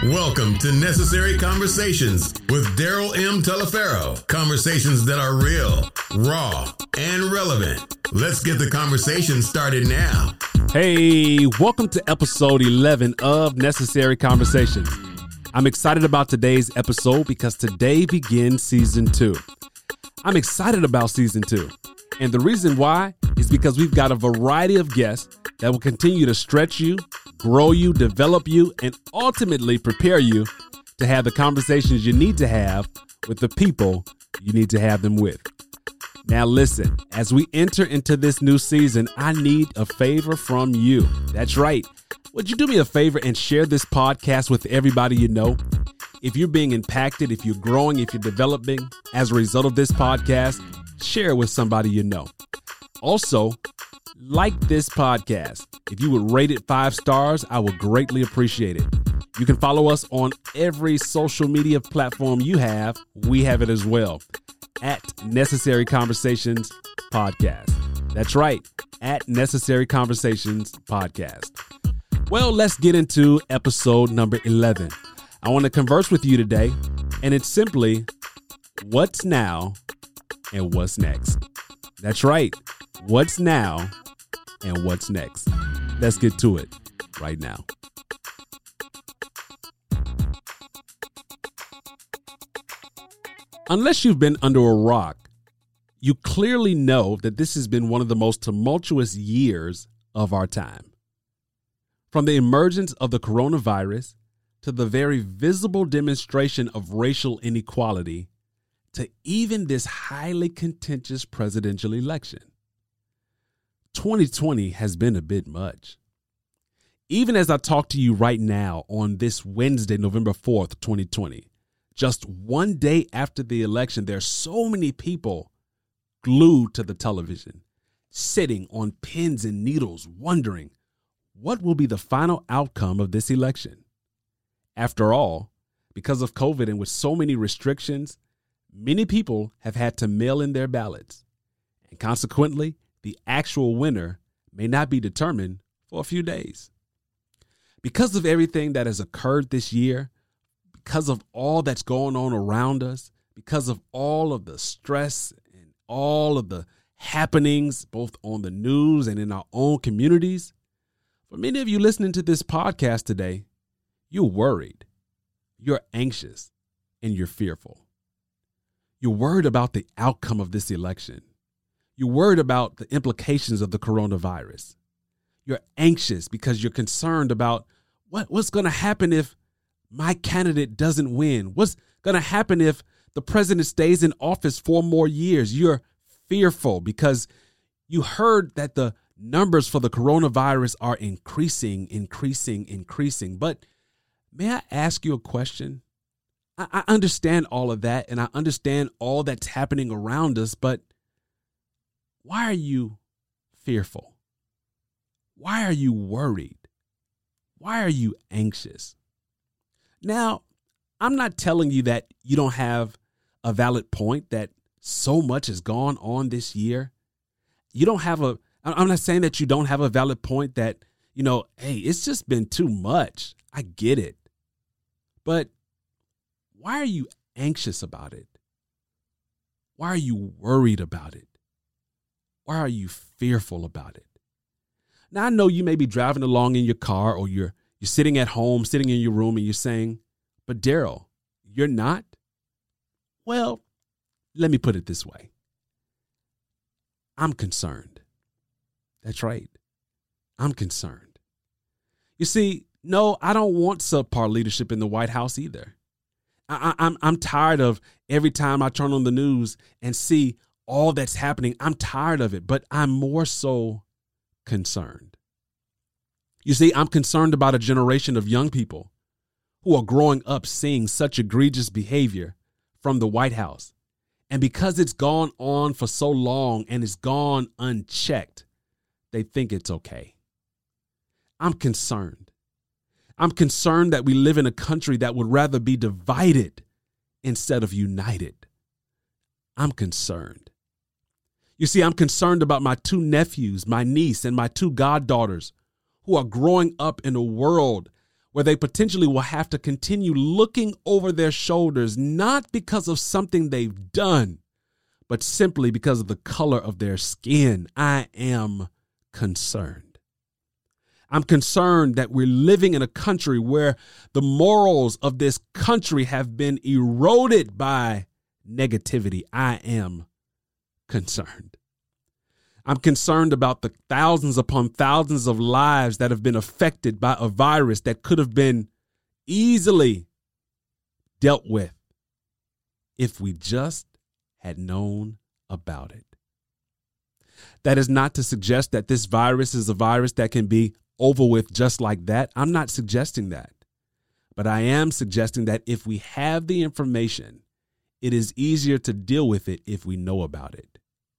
Welcome to Necessary Conversations with Daryl M. Teleferro. Conversations that are real, raw, and relevant. Let's get the conversation started now. Hey, welcome to episode 11 of Necessary Conversations. I'm excited about today's episode because today begins season 2. I'm excited about season 2. And the reason why is because we've got a variety of guests that will continue to stretch you, grow you, develop you, and ultimately prepare you to have the conversations you need to have with the people you need to have them with. Now listen, as we enter into this new season, I need a favor from you. That's right. Would you do me a favor and share this podcast with everybody you know? If you're being impacted, if you're growing, if you're developing as a result of this podcast, share it with somebody you know. Also, like this podcast. If you would rate it 5 stars, I would greatly appreciate it. You can follow us on every social media platform you have. We have it as well. At Necessary Conversations Podcast. That's right. At Necessary Conversations Podcast. Well, let's get into episode number 11. I want to converse with you today, and it's simply what's now and what's next. That's right. What's now and what's next. Let's get to it right now. Unless you've been under a rock, you clearly know that this has been one of the most tumultuous years of our time. From the emergence of the coronavirus to the very visible demonstration of racial inequality to even this highly contentious presidential election. 2020 has been a bit much. Even as I talk to you right now on this Wednesday, November 4th, 2020, just one day after the election, there are so many people glued to the television, sitting on pins and needles, wondering what will be the final outcome of this election. After all, because of COVID and with so many restrictions, many people have had to mail in their ballots, and consequently, the actual winner may not be determined for a few days. Because of everything that has occurred this year, because of all that's going on around us, because of all of the stress and all of the happenings, both on the news and in our own communities, for many of you listening to this podcast today, you're worried, you're anxious, and you're fearful. You're worried about the outcome of this election. You're worried about the implications of the coronavirus. You're anxious because you're concerned about what's going to happen if my candidate doesn't win. What's going to happen if the president stays in office 4 more years? You're fearful because you heard that the numbers for the coronavirus are increasing. But may I ask you a question? I understand all of that, and I understand all that's happening around us, but why are you fearful? Why are you worried? Why are you anxious? Now, I'm not telling you that you don't have a valid point, that so much has gone on this year. I'm not saying that you don't have a valid point that, hey, it's just been too much. I get it. But why are you anxious about it? Why are you worried about it? Why are you fearful about it? Now, I know you may be driving along in your car, or you're sitting at home, sitting in your room, and you're saying, but Daryl, you're not? Well, let me put it this way. I'm concerned. That's right. I'm concerned. You see, no, I don't want subpar leadership in the White House either. I'm tired of every time I turn on the news and see all that's happening. I'm tired of it, but I'm more so concerned. You see, I'm concerned about a generation of young people who are growing up seeing such egregious behavior from the White House. And because it's gone on for so long and it's gone unchecked, they think it's okay. I'm concerned. I'm concerned that we live in a country that would rather be divided instead of united. I'm concerned. You see, I'm concerned about my 2 nephews, my niece, and my 2 goddaughters who are growing up in a world where they potentially will have to continue looking over their shoulders, not because of something they've done, but simply because of the color of their skin. I am concerned. I'm concerned that we're living in a country where the morals of this country have been eroded by negativity. I am concerned. I'm concerned about the thousands upon thousands of lives that have been affected by a virus that could have been easily dealt with if we just had known about it. That is not to suggest that this virus is a virus that can be over with just like that. I'm not suggesting that. But I am suggesting that if we have the information, it is easier to deal with it if we know about it.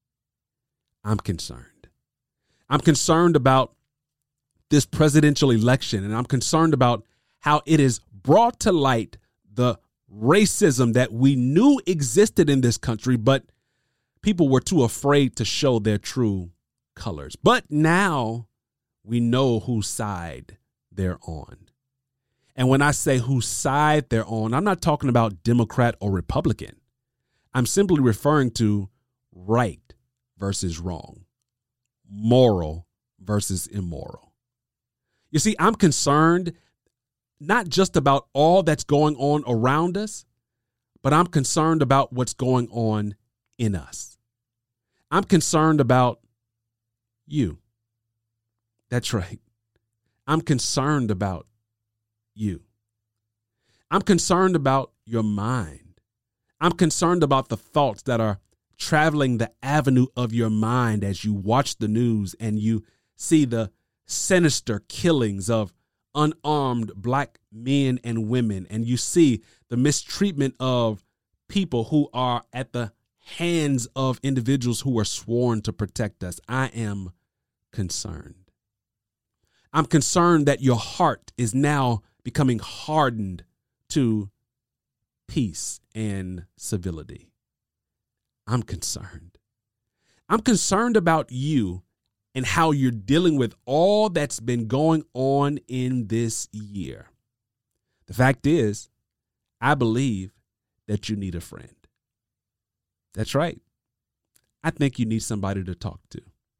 I'm concerned. I'm concerned about this presidential election, and I'm concerned about how it has brought to light the racism that we knew existed in this country, but people were too afraid to show their true colors. But now we know whose side they're on. And when I say whose side they're on, I'm not talking about Democrat or Republican. I'm simply referring to right versus wrong, moral versus immoral. You see, I'm concerned not just about all that's going on around us, but I'm concerned about what's going on in us. I'm concerned about you. That's right. I'm concerned about you. I'm concerned about your mind. I'm concerned about the thoughts that are traveling the avenue of your mind as you watch the news and you see the sinister killings of unarmed black men and women, and you see the mistreatment of people who are at the hands of individuals who are sworn to protect us. I am concerned. I'm concerned that your heart is now becoming hardened to peace and civility. I'm concerned. I'm concerned about you and how you're dealing with all that's been going on in this year. The fact is, I believe that you need a friend. That's right. I think you need somebody to talk to.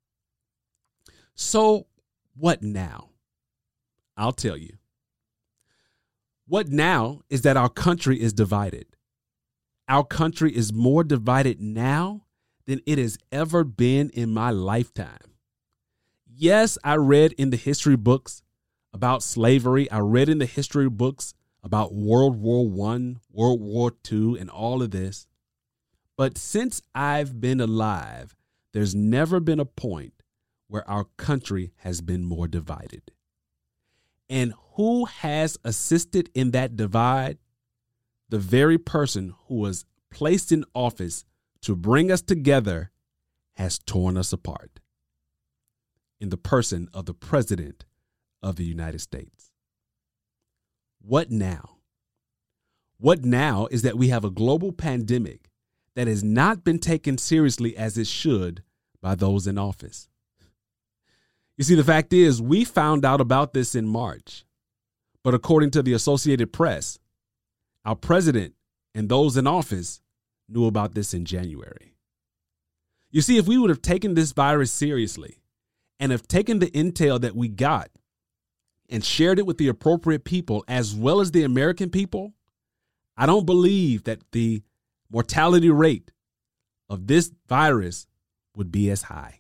So what now? I'll tell you. What now is that our country is divided. Our country is more divided now than it has ever been in my lifetime. Yes, I read in the history books about slavery. I read in the history books about World War I, World War II, and all of this. But since I've been alive, there's never been a point where our country has been more divided. And who has assisted in that divide? The very person who was placed in office to bring us together has torn us apart. In the person of the President of the United States. What now? What now is that we have a global pandemic that has not been taken seriously as it should by those in office. You see, the fact is, we found out about this in March, but according to the Associated Press, our president and those in office knew about this in January. You see, if we would have taken this virus seriously and have taken the intel that we got and shared it with the appropriate people as well as the American people, I don't believe that the mortality rate of this virus would be as high.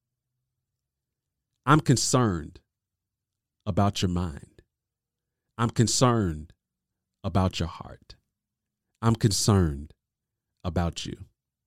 I'm concerned about your mind. I'm concerned about your heart. I'm concerned about you.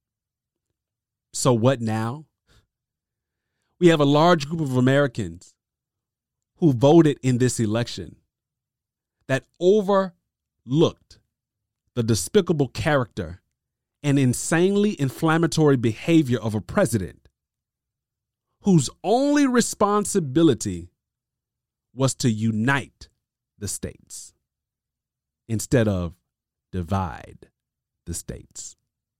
So what now? We have a large group of Americans who voted in this election that overlooked the despicable character and insanely inflammatory behavior of a president whose only responsibility was to unite the states instead of divide the states.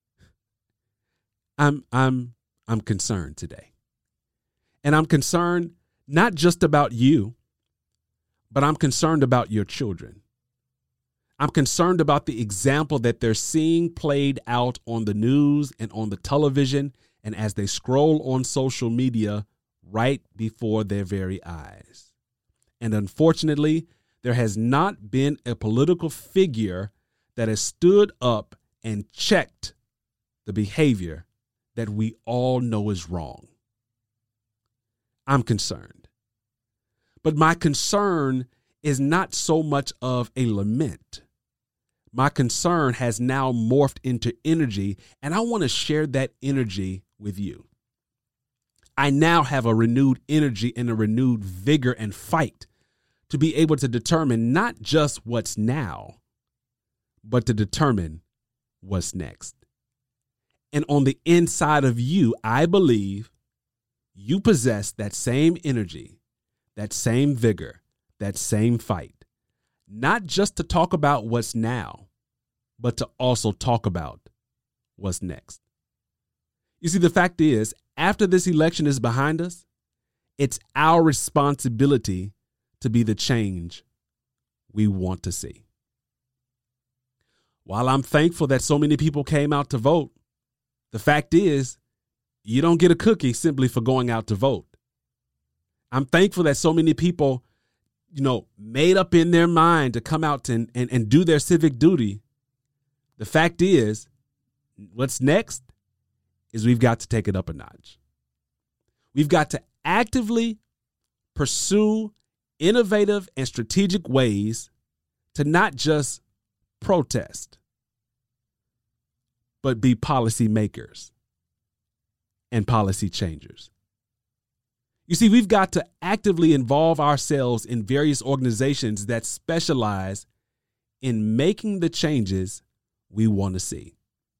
I'm concerned today. And I'm concerned not just about you, but I'm concerned about your children. I'm concerned about the example that they're seeing played out on the news and on the television and as they scroll on social media right before their very eyes. And unfortunately, there has not been a political figure that has stood up and checked the behavior that we all know is wrong. I'm concerned. But my concern is not so much of a lament. My concern has now morphed into energy, and I want to share that energy with you. I now have a renewed energy and a renewed vigor and fight to be able to determine not just what's now, but to determine what's next. And on the inside of you, I believe you possess that same energy, that same vigor, that same fight, not just to talk about what's now, but to also talk about what's next. You see, the fact is, after this election is behind us, it's our responsibility to be the change we want to see. While I'm thankful that so many people came out to vote, the fact is, you don't get a cookie simply for going out to vote. I'm thankful that so many people, made up in their mind to come out and do their civic duty. The fact is, what's next is we've got to take it up a notch. We've got to actively pursue innovative and strategic ways to not just protest, but be policy makers and policy changers. You see, we've got to actively involve ourselves in various organizations that specialize in making the changes we want to see.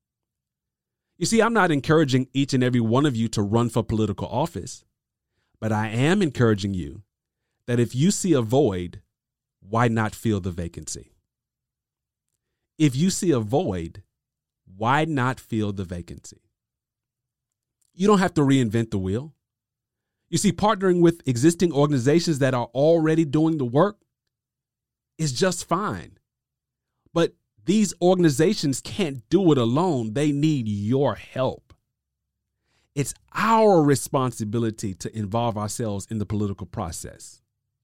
You see, I'm not encouraging each and every one of you to run for political office, but I am encouraging you that if you see a void, why not fill the vacancy? If you see a void, why not fill the vacancy? You don't have to reinvent the wheel. You see, partnering with existing organizations that are already doing the work is just fine. But these organizations can't do it alone. They need your help. It's our responsibility to involve ourselves in the political process.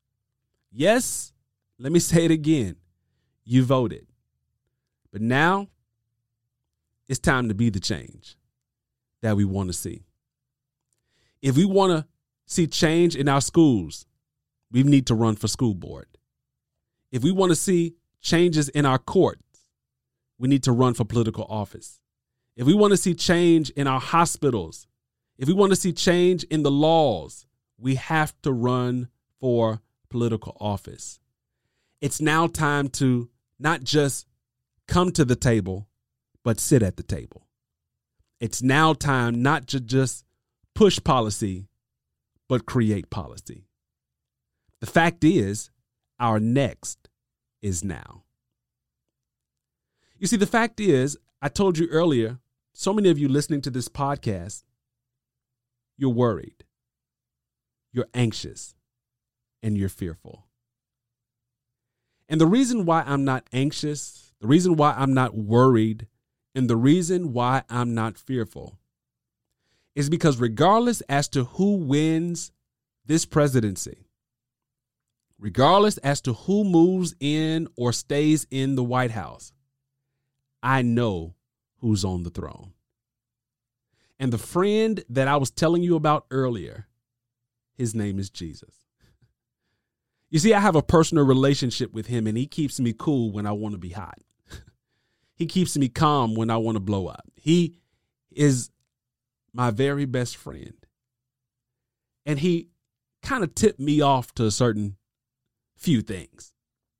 Yes, let me say it again. You voted. But now it's time to be the change that we want to see. If we want to see change in our schools, we need to run for school board. If we want to see changes in our courts, we need to run for political office. If we want to see change in our hospitals, if we want to see change in the laws, we have to run for political office. It's now time to not just come to the table, but sit at the table. It's now time not to just push policy, but create policy. The fact is, our next is now. You see, the fact is, I told you earlier, so many of you listening to this podcast, you're worried, you're anxious, and you're fearful. And the reason why I'm not anxious, the reason why I'm not worried, and the reason why I'm not fearful is because regardless as to who wins this presidency, regardless as to who moves in or stays in the White House, I know who's on the throne. And the friend that I was telling you about earlier, his name is Jesus. You see, I have a personal relationship with him, and he keeps me cool when I want to be hot. He keeps me calm when I want to blow up. He is my very best friend. And he kind of tipped me off to a certain few things.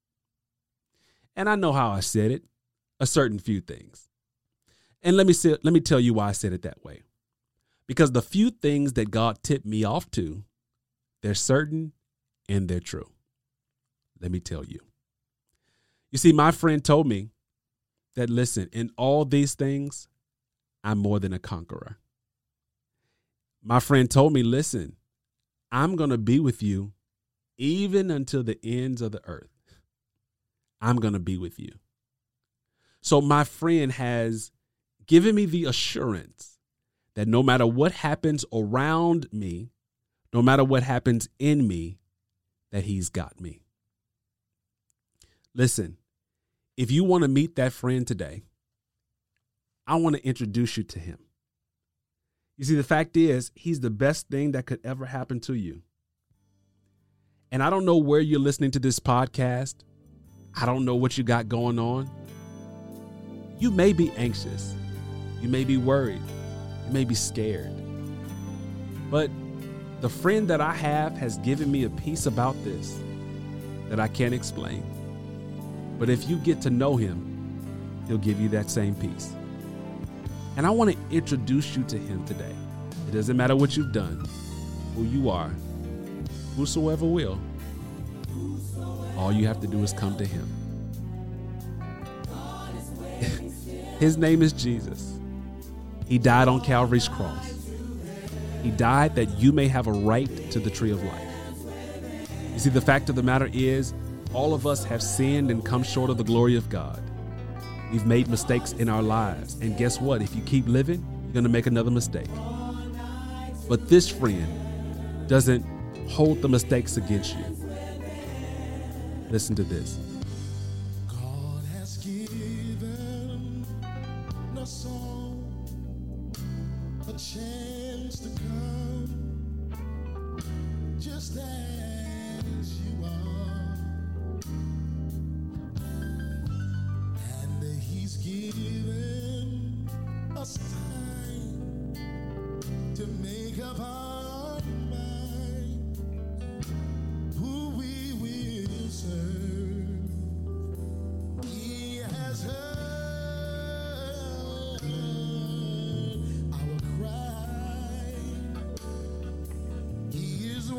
And I know how I said it, a certain few things. And let me tell you why I said it that way. Because the few things that God tipped me off to, they're certain and they're true. Let me tell you. You see, my friend told me that, listen, in all these things, I'm more than a conqueror. My friend told me, listen, I'm going to be with you even until the ends of the earth, I'm going to be with you. So my friend has given me the assurance that no matter what happens around me, no matter what happens in me, that he's got me. Listen, if you want to meet that friend today, I want to introduce you to him. You see, the fact is, he's the best thing that could ever happen to you. And I don't know where you're listening to this podcast. I don't know what you got going on. You may be anxious. You may be worried. You may be scared. But the friend that I have has given me a peace about this that I can't explain. But if you get to know him, he'll give you that same peace. And I want to introduce you to him today. It doesn't matter what you've done, who you are, whosoever will. All you have to do is come to him. His name is Jesus. He died on Calvary's cross. He died that you may have a right to the tree of life. You see, the fact of the matter is, all of us have sinned and come short of the glory of God. We've made mistakes in our lives. And guess what? If you keep living, you're going to make another mistake. But this friend doesn't hold the mistakes against you. Listen to this. God has given us all a chance to come just as you are. And he's given us time to make up our mind who we will serve. He has heard our cry. He is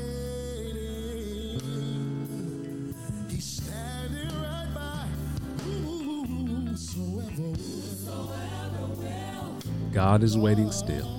waiting. He's standing right by whosoever will. God is waiting still.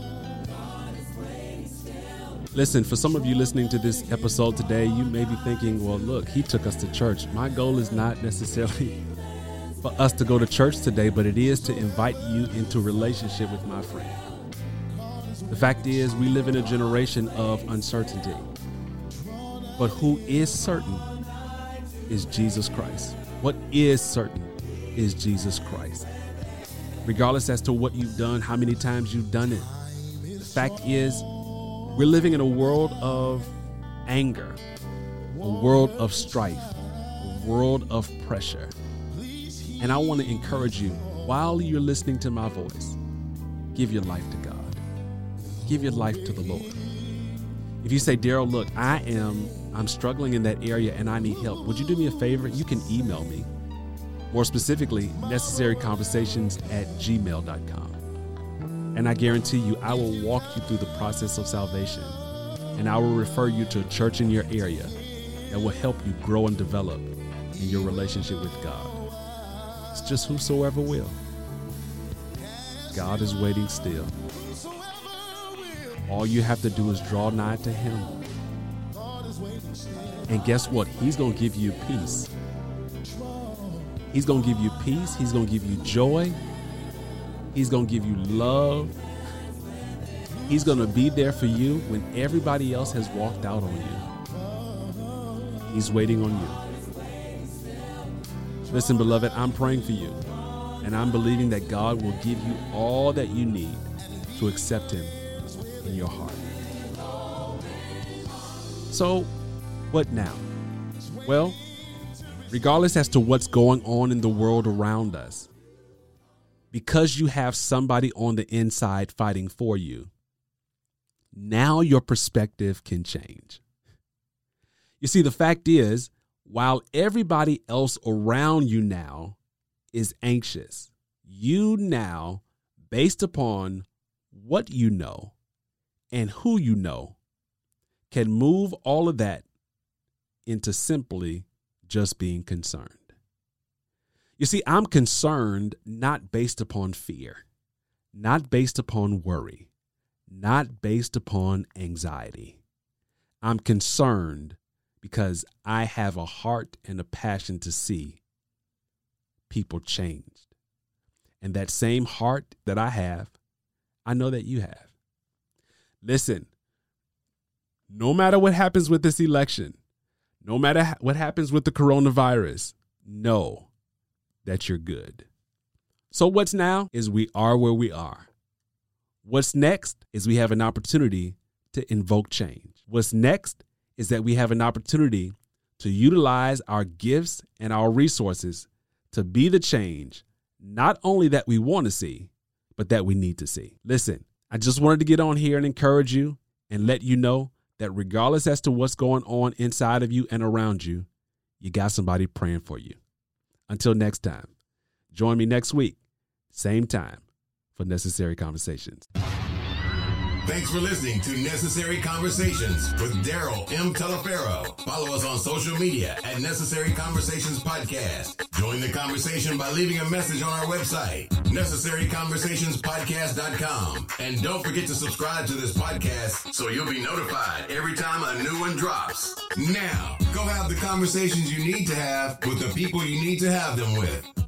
Listen, for some of you listening to this episode today, you may be thinking, well, look, he took us to church. My goal is not necessarily for us to go to church today, but it is to invite you into a relationship with my friend. The fact is, we live in a generation of uncertainty. But who is certain is Jesus Christ. What is certain is Jesus Christ. Regardless as to what you've done, how many times you've done it, the fact is, we're living in a world of anger, a world of strife, a world of pressure. And I want to encourage you, while you're listening to my voice, give your life to God. Give your life to the Lord. If you say, Daryl, look, I'm struggling in that area and I need help, would you do me a favor? You can email me. More specifically, necessaryconversations@gmail.com. And I guarantee you, I will walk you through the process of salvation. And I will refer you to a church in your area that will help you grow and develop in your relationship with God. It's just whosoever will. God is waiting still. All you have to do is draw nigh to him. And guess what? He's going to give you peace. He's going to give you peace. He's going to give you joy. He's going to give you love. He's going to be there for you when everybody else has walked out on you. He's waiting on you. Listen, beloved, I'm praying for you, and I'm believing that God will give you all that you need to accept him in your heart. So, what now? Well, regardless as to what's going on in the world around us, because you have somebody on the inside fighting for you, now your perspective can change. You see, the fact is, while everybody else around you now is anxious, you now, based upon what you know and who you know, can move all of that into simply just being concerned. You see, I'm concerned not based upon fear, not based upon worry, not based upon anxiety. I'm concerned because I have a heart and a passion to see people changed. And that same heart that I have, I know that you have. Listen, no matter what happens with this election, no matter what happens with the coronavirus, know that you're good. So what's now is we are where we are. What's next is we have an opportunity to invoke change. What's next is that we have an opportunity to utilize our gifts and our resources to be the change, not only that we want to see, but that we need to see. Listen, I just wanted to get on here and encourage you and let you know that regardless as to what's going on inside of you and around you, you got somebody praying for you. Until next time, join me next week, same time, for Necessary Conversations. Thanks for listening to Necessary Conversations with Daryl M. Telefero. Follow us on social media at Necessary Conversations Podcast. Join the conversation by leaving a message on our website, necessaryconversationspodcast.com. And don't forget to subscribe to this podcast so you'll be notified every time a new one drops. Now, go have the conversations you need to have with the people you need to have them with.